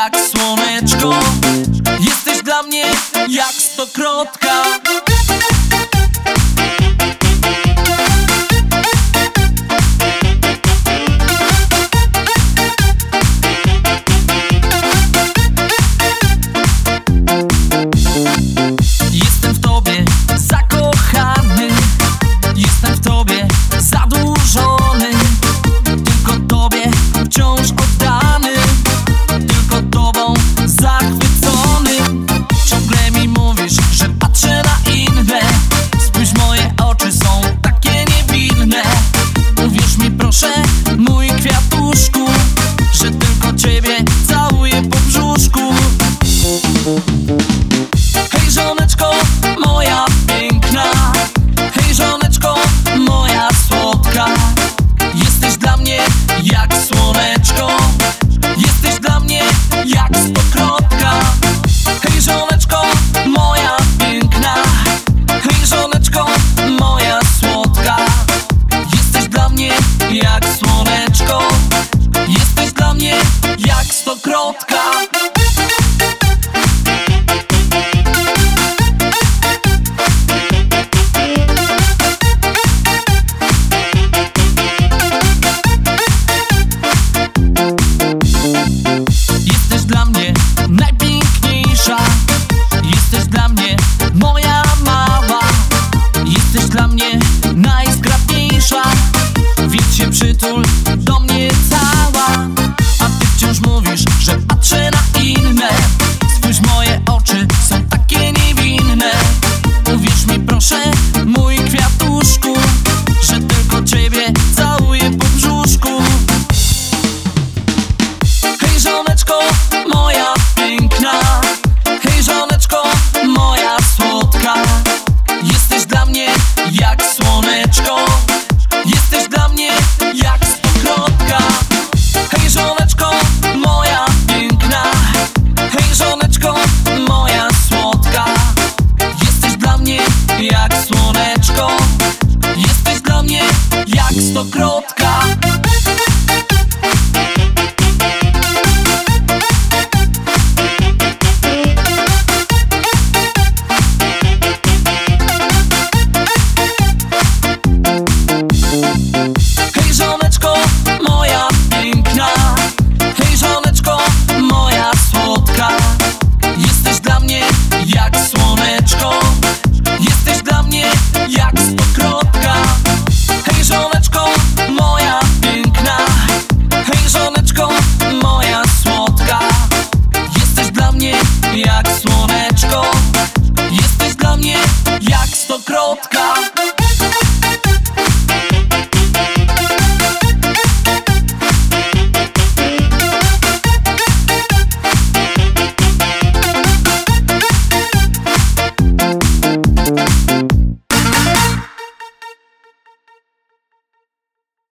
jak słoneczko. Jesteś dla mnie jak stokrotka. Jestem w tobie zakochany, jestem w tobie zadłużony, tylko tobie wciąż oddany, tylko tobą zachwycony. Ciągle mi mówisz, że patrzę na inne, spójrz, moje oczy są takie niewinne. Uwierz mi proszę, mój kwiatuszku, że tylko ciebie całuję po brzuszku. Hej żoneczko, moja piękna, hej żoneczko, moja słodka. Jesteś dla mnie jak słoneczko, jesteś dla mnie jak stokrotka. Hej żoneczko, moja piękna, hej żoneczko, moja słodka. Jesteś dla mnie jak słoneczko, jesteś dla mnie jak stokrotka. Jesteś dla mnie najpiękniejsza, jesteś dla mnie moja mała, jesteś dla mnie najzgrabniejsza, więc się przytul do mnie cała. A ty wciąż mówisz, że patrzę na inne, spójrz, moje oczy są takie niewinne. Uwierz mi proszę, mój kwiatuszku, że tylko ciebie całuję po brzuszku. Hej żoneczko, moja piękna, hej żoneczko, moja słodka. Jesteś dla mnie jak słoneczko, jesteś dla mnie jak stokrotka. Hej żoneczko, moja piękna, hej żoneczko, moja słodka. Jesteś dla mnie jak słoneczko, jesteś dla mnie jak stokrotka. Hej żoneczko, moja piękna, hej żoneczko, moja słodka. Jesteś dla mnie jak słoneczko, jesteś dla mnie jak stokrotka. Hej żoneczko, moja piękna, hej żoneczko, moja słodka. Jesteś dla mnie jak słoneczko, jesteś dla mnie jak stokrotka.